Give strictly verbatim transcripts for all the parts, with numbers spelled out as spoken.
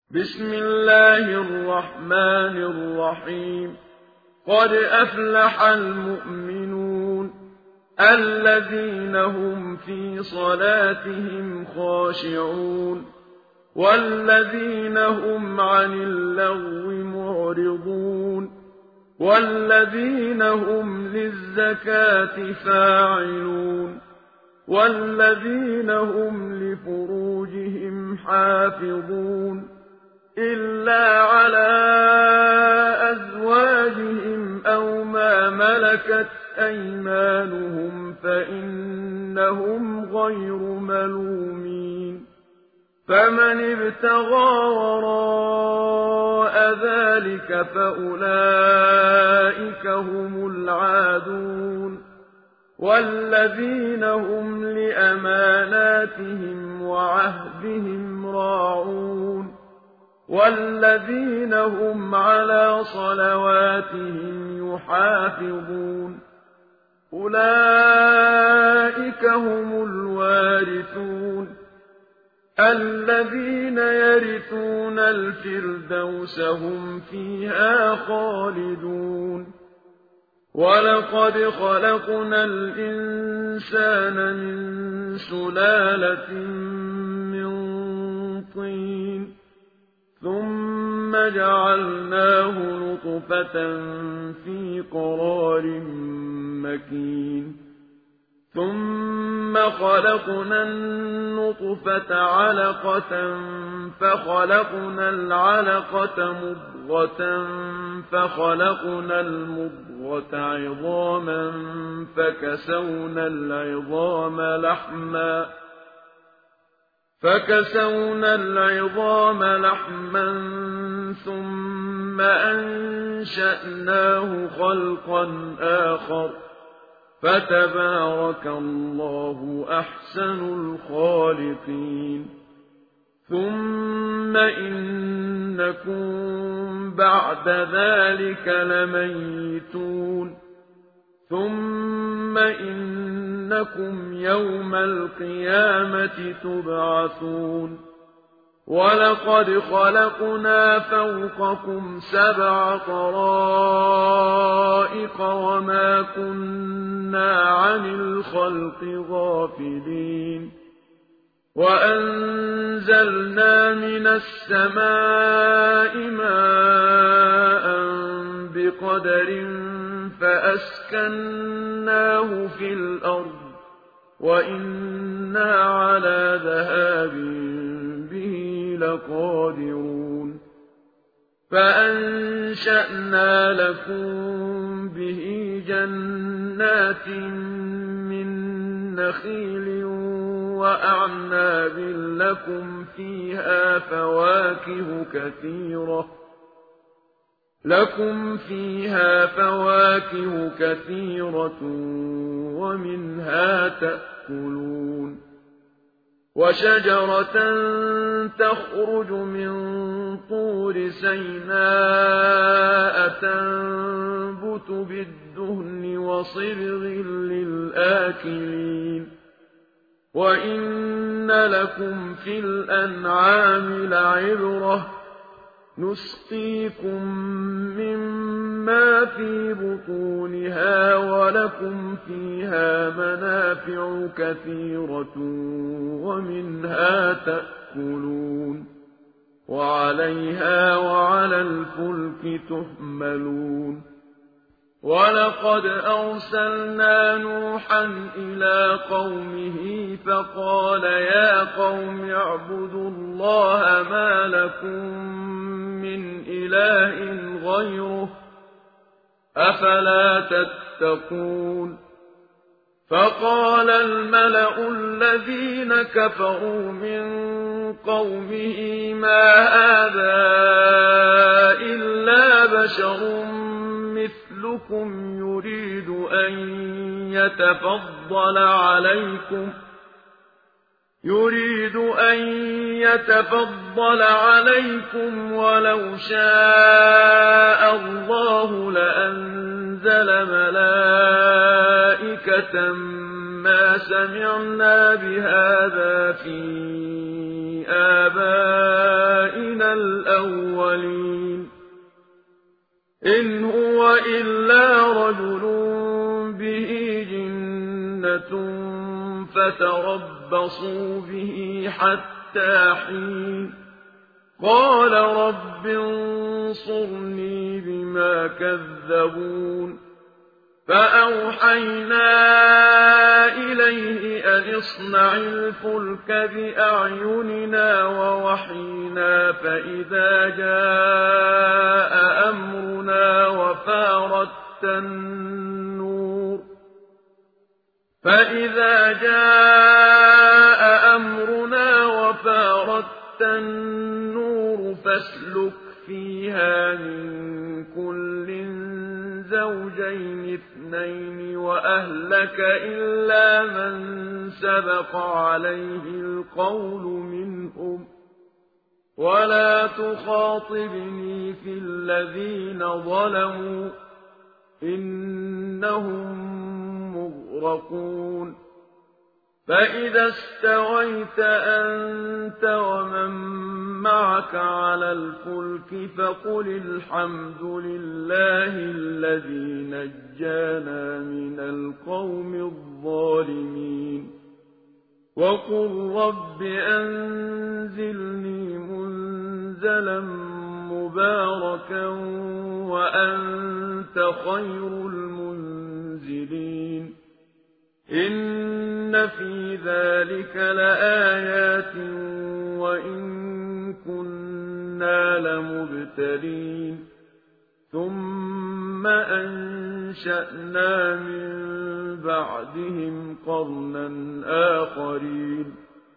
بسم الله الرحمن الرحيم قد أفلح المؤمنون الذين هم في صلاتهم خاشعون والذين هم عن اللغو معرضون والذين هم للزكاة فاعلون والذين هم لفروجهم حافظون إلا على أزواجهم أو ما ملكت أيمانهم فإنهم غير ملومين فمن ابتغى وراء ذلك فأولئك هم العادون والذين هم لأماناتهم وعهدهم راعون والذين هم على صلواتهم يحافظون أولئك هم الوارثون الذين يرثون الفردوس هم فيها خالدون ولقد خلقنا الإنسان من سلالة من طين ثم جعلناه نطفة في قرار مكين ثم خلقنا النطفة علقة فخلقنا العلقة مضغة فخلقنا المضغة عظاما فكسونا العظام لحما فكسونا العظام لحما ثم أنشأناه خلقا آخر فتبارك الله أحسن الخالقين ثم إنكم بعد ذلك لميتون ثم إنكم يوم القيامة تبعثون ولقد خلقنا فوقكم سبع طرائق وما كنا عن الخلق غافلين وأنزلنا من السماء ماء بقدر فأسكناه في الأرض وإنا على ذهاب به لقادرون فأنشأنا لكم به جنات من نخيل وأعناب لكم فيها فواكه كثيرة لكم فيها فواكه كثيرة ومنها تأكلون وشجرة تخرج من طور سيناء تنبت بالدهن وصبغ للآكلين وإن لكم في الأنعام لعبرة نسقيكم مما في بطونها ولكم فيها منافع كثيرة ومنها تأكلون وعليها وعلى الفلك تحملون ولقد أرسلنا نوحا إلى قومه فقال يا قوم اعبدوا الله ما لكم من إله غيره أفلا تتقون فقال الملأ الذين كفروا من قومه ما هذا إلا بشر مثلكم يريد أن يتفضل عليكم يريد أن يتفضل عليكم ولو شاء الله لأنزل ملائكة ما سمعنا بهذا في آبائنا الأولين إن هو إلا رجل به جنة فتربصوا به حتى حين قال رب انصرني بما كذبون فأوحينا إليه أن اصنع الفلك بأعيننا ووحينا فإذا جاء أمرنا وفارت النور فإذا جاء أمرنا وفارت النور فاسلك فيها من كل زوجين اثنين وأهلك إلا من سبق عليه القول منهم ولا تخاطبني في الذين ظلموا إنهم مغرقون فإذا استويت أنت ومن معك على الفلك فقل الحمد لله الذي نجانا من القوم الظالمين وقل رب أنزلني منزلا مباركا وأنت خير المنزلين إن في ذلك لآيات وإن كنا لمبتلين ثم أنشأنا من بعدهم قرنا آخرين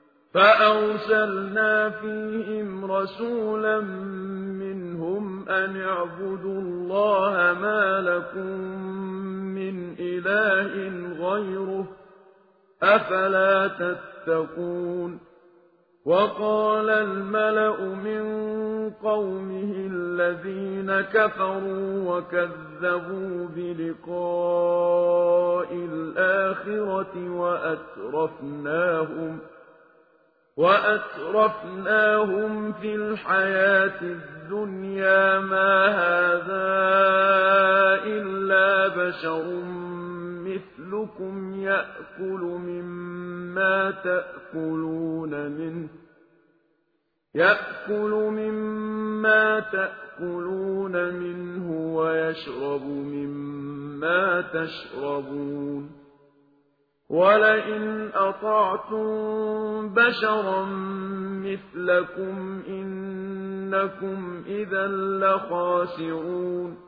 فأرسلنا فيهم رسولا منهم أن اعبدوا الله ما لكم من إله غيره أفلا تتقون وقال الملأ من قومه الذين كفروا وكذبوا بلقاء الآخرة وأترفناهم وأترفناهم في الحياة الدنيا ما هذا إلا بشر مثلكم يأكل مما تأكلون منه يأكل مما تأكلون منه ويشرب مما تشربون ولئن أطعتم بشرا مثلكم إنكم إذا لخاسرون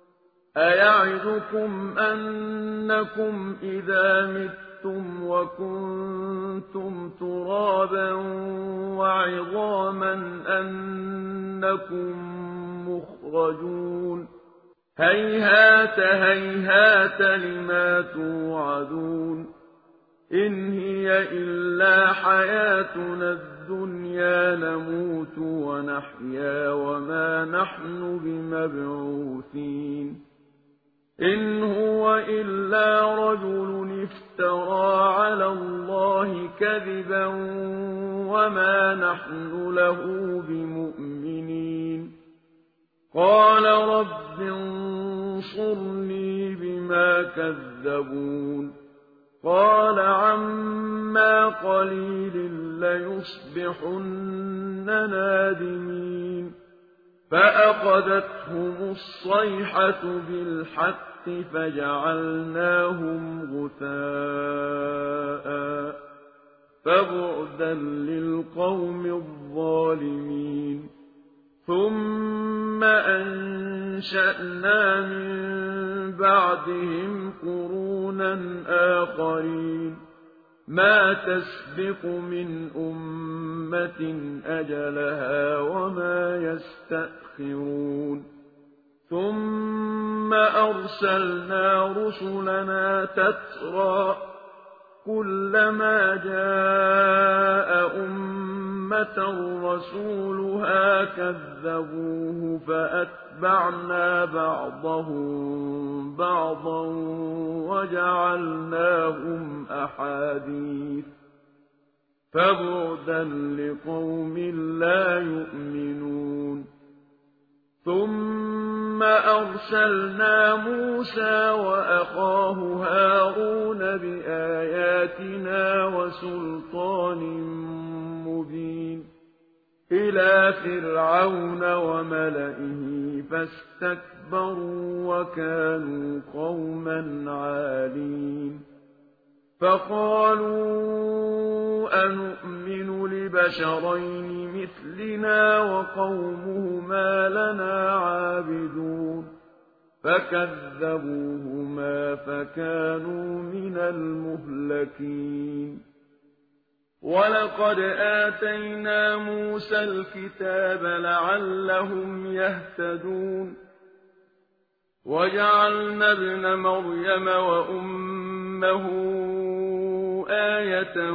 أيعدكم أنكم إذا متم وكنتم ترابا وعظاما أنكم مخرجون هيهات هيهات لما توعدون إن هي إلا حياتنا الدنيا نموت ونحيا وما نحن بمبعوثين إن هو إلا رجل افترى على الله كذبا وما نحن له بمؤمنين قال رب انصرني بما كذبون قال عما قليل ليصبحن نادمين فأخذتهم الصيحة بالحق فجعلناهم غثاء فبعدا للقوم الظالمين ثم أنشأنا من بعدهم قرونا آخرين ما تسبق من أمة أجلها وما يستأخرون ثم أرسلنا رسلنا تترى كلما جاء أمة رسولها كذبوه فأتبعنا بعضهم بعضا وجعلناهم أحاديث فبعدا لقوم لا يؤمنون ثم أرسلنا موسى وأخاه هارون بآياتنا وسلطان مبين إلى فرعون وملئه فاستكبروا وكانوا قوما عالين فقالوا أنؤمن لبشرين مثلنا وقومهما لنا عابدون فكذبوهما فكانوا من المهلكين ولقد آتينا موسى الكتاب لعلهم يهتدون وجعلنا ابن مريم وأمه آية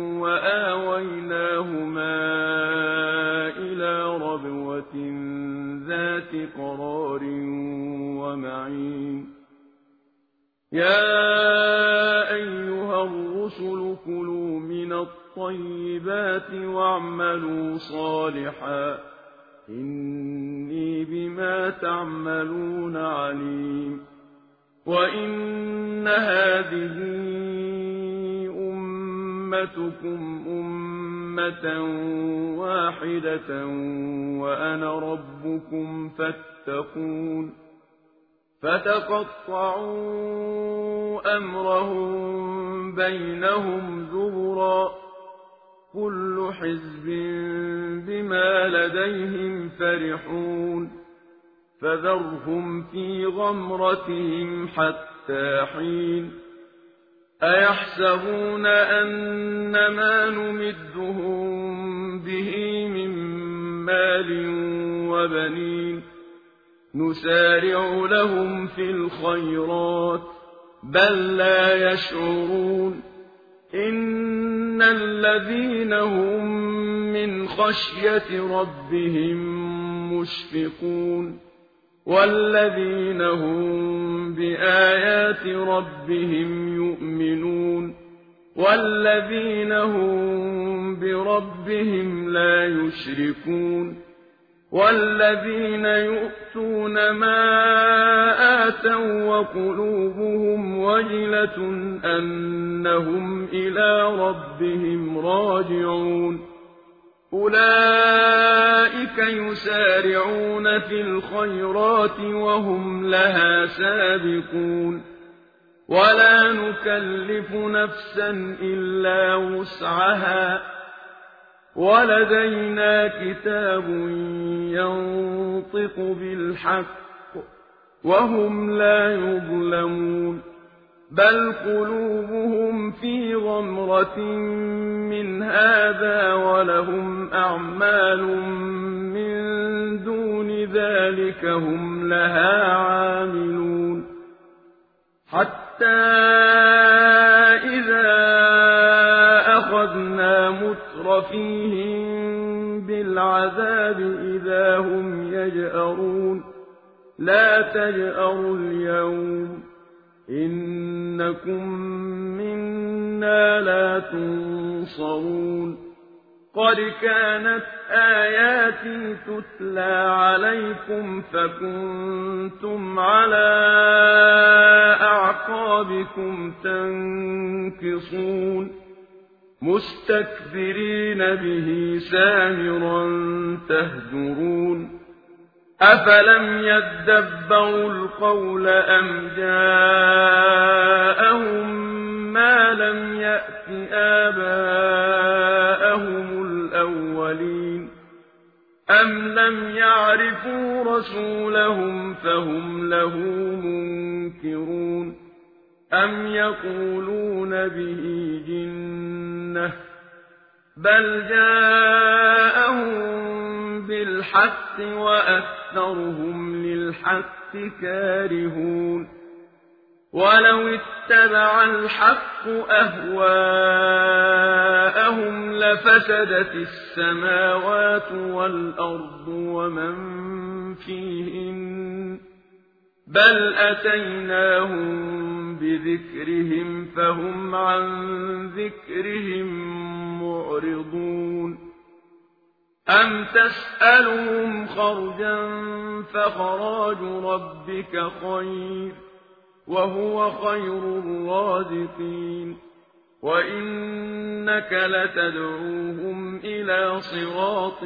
وآويناهما إلى ربوة ذات قرار ومعين يا أيها الرسل كلوا من الطيبات واعملوا صالحا إني بما تعملون عليم وإن هذه أمتكم أمة واحدة وأنا ربكم فاتقون فتقطعوا أمرهم بينهم زبرا كل حزب بما لديهم فرحون فذرهم في غمرتهم حتى حين أيحسبون أن ما نمدهم به من مال وبنين نسارع لهم في الخيرات بل لا يشعرون إن الذين هم من خشية ربهم مشفقون والذين هم بآيات ربهم يؤمنون والذين هم بربهم لا يشركون والذين يؤتون ما آتوا وقلوبهم وجلة أنهم إلى ربهم راجعون أولئك يسارعون في الخيرات وهم لها سابقون ولا نكلف نفسا إلا وسعها ولدينا كتاب ينطق بالحق وهم لا يظلمون بل قلوبهم في غمرة من هذا ولهم أعمال من دون ذلك هم لها عاملون حتى إذا أخذنا مترفيهم بالعذاب إذا هم يجأرون لا تجأروا اليوم إنكم منا لا تنصرون قد كانت آياتي تتلى عليكم فكنتم على أعقابكم تنكصون مستكبرين به سامرا تهجرون أفلم يدبروا القول أم جاءهم ما لم يأت آباءهم الأولين أم لم يعرفوا رسولهم فهم له منكرون أم يقولون به جنة بل جاءهم بالحق وأكثرهم للحق كارهون ولو اتبع الحق أهواءهم لفسدت السماوات والأرض ومن فيهن بل أتيناهم بذكرهم فهم عن ذكرهم معرضون أم تسألهم خرجا فخراج ربك خير وهو خير الرازقين وإنك لتدعوهم إلى صراط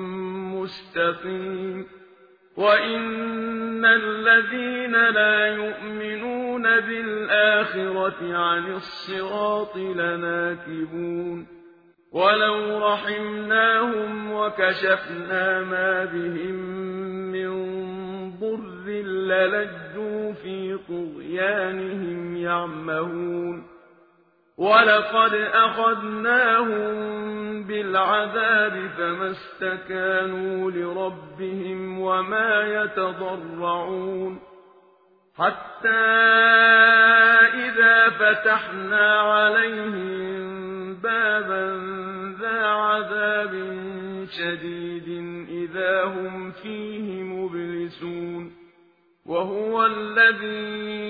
مستقيم وإن الذين لا يؤمنون بالآخرة عن الصراط لناكبون ولو رحمناهم وكشفنا ما بهم من ضر للجوا في طغيانهم يعمهون ولقد أخذناهم بالعذاب فما استكانوا لربهم وما يتضرعون حتى إذا فتحنا عليهم بابا ذا عذاب شديد إذا هم فيه مبلسون وهو الذي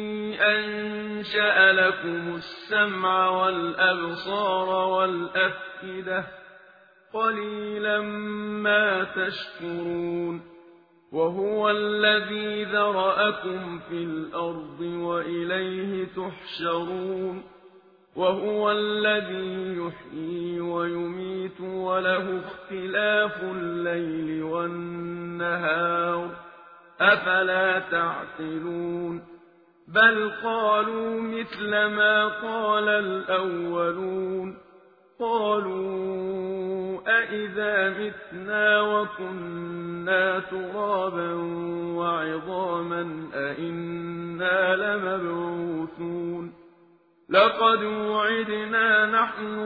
أنشأ لكم السمع والأبصار والأفئدة قليلا ما تشكرون وهو الذي ذرأكم في الأرض وإليه تحشرون وهو الذي يحيي ويميت وله اختلاف الليل والنهار أفلا تعقلون بل قالوا مثل ما قال الأولون قالوا أئذا متنا وكنا ترابا وعظاما أئنا لمبعوثون لقد وعدنا نحن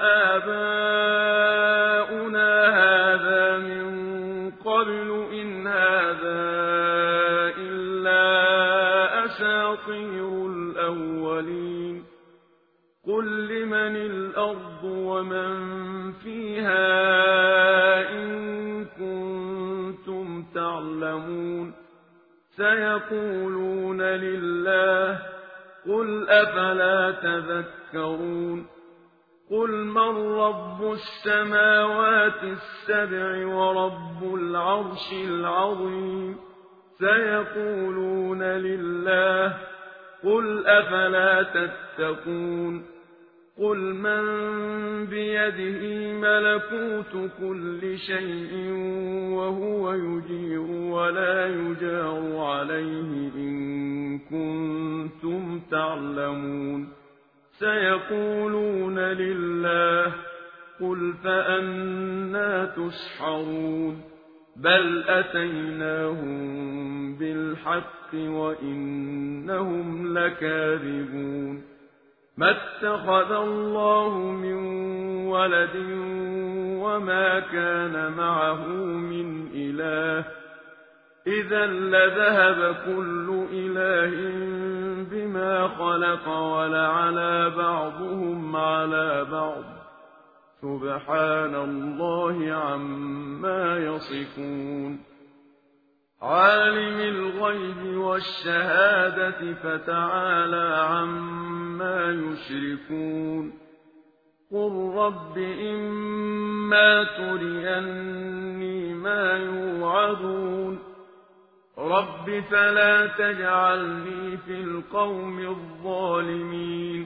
وآباؤنا هذا من قبل إن هذا إلا أساطير الأولين قل لمن الأرض ومن فيها إن كنتم تعلمون سيقولون لله قل أفلا تذكرون قل من رب السماوات السبع ورب العرش العظيم سيقولون لله قل أفلا تتقون قل من بيده ملكوت كل شيء وهو يجير ولا يجار عليه إن كنتم تعلمون سيقولون لله قل فأنى تسحرون بل أتيناهم بالحق وإنهم لكاذبون ما اتخذ الله من ولد وما كان معه من إله إذا لذهب كل إله بما خلق ولعلى بعضهم على بعض سبحان الله عما يصفون عالم الغيب والشهادة فتعالى عما يشركون قل رب إما تريني ما يوعدون رب فلا تجعلني في القوم الظالمين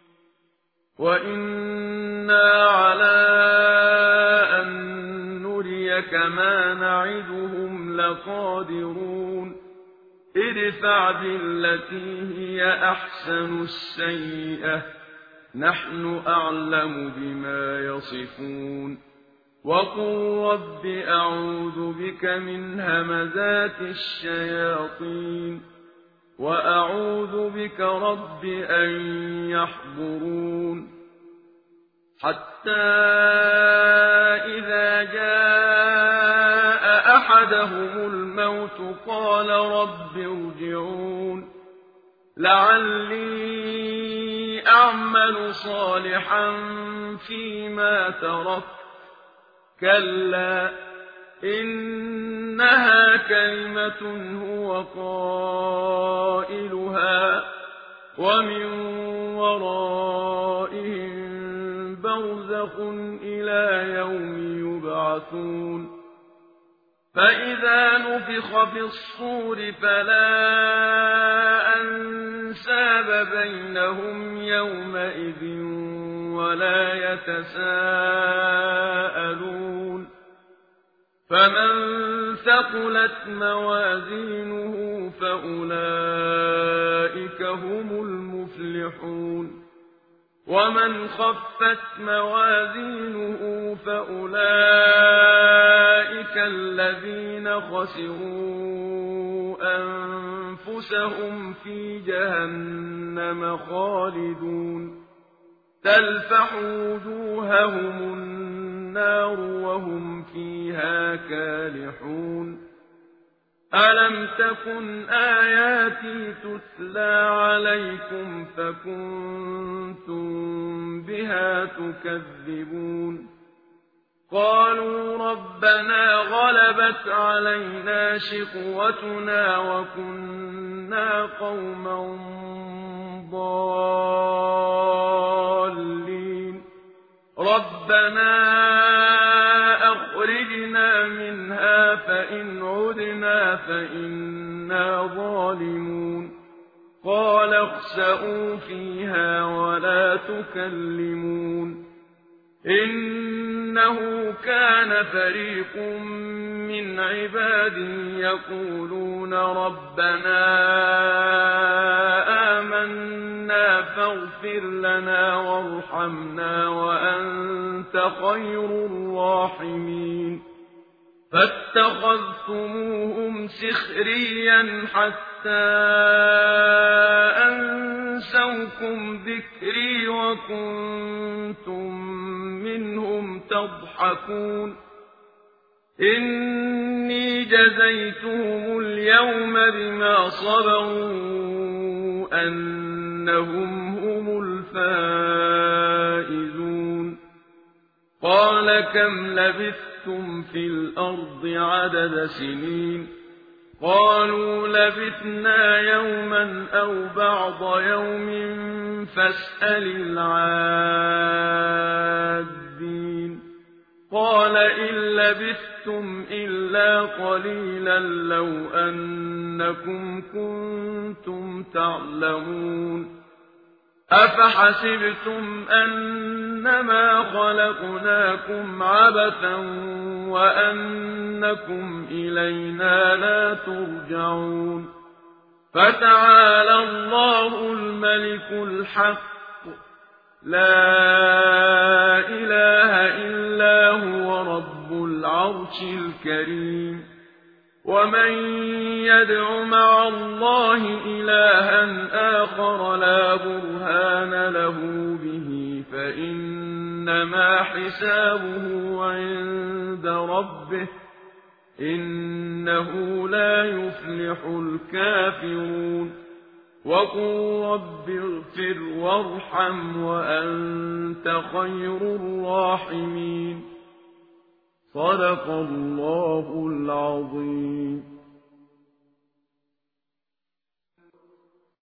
وإنا على أن نريك ما نعدهم لقادرون ادفع بالتي هي أحسن السيئة نحن أعلم بما يصفون وقل رب أعوذ بك من همزات الشياطين وأعوذ بك رب أن يحضرون حتى إذا جاء أحدهم الموت قال رب ارجعون لعلي أعمل صالحا فيما تركت كلا إنها كلمة هو قائلها ومن ورائهم برزخ إلى يوم يبعثون فإذا نفخ في الصور فلا أنساب بينهم يومئذ ولا يتساءلون فمن ثقلت موازينه فأولئك هم المفلحون ومن خفت موازينه فأولئك الذين خسروا أنفسهم في جهنم خالدون تلفح وجوههم النار وهم فيها كالحون ألم تكن آياتي تتلى عليكم فكنتم بها تكذبون قالوا ربنا غلبت علينا شقوتنا وكنا قوما ضالين ربنا أخرجنا منها فإن عدنا فإنا ظالمون قال اخسئوا فيها ولا تكلمون إنه كان فريق من عبادي يقولون ربنا آمنا فاغفر لنا وارحمنا وأنت خير الراحمين فاتخذتموهم سخريا حتى أنسوكم ذكري وكنتم منهم تضحكون إني جزيتهم اليوم بما صبروا أنهم هم الفائزون قال كم لبثتم في الأرض عدد سنين قالوا لبثنا يوما أو بعض يوم فاسأل العادين قال إن لبثتم إلا قليلا لو أنكم كنتم تعلمون أفحسبتم أنما خلقناكم عبثا وأنكم إلينا لا ترجعون فتعالى الله الملك الحق لا إله إلا هو رب العرش الكريم ومن يدع مع الله إلها آخر لا برهان له به فإنما حسابه عند ربه إنه لا يفلح الكافرون وقل رب اغفر وارحم وأنت خير الراحمين صدق الله العظيم.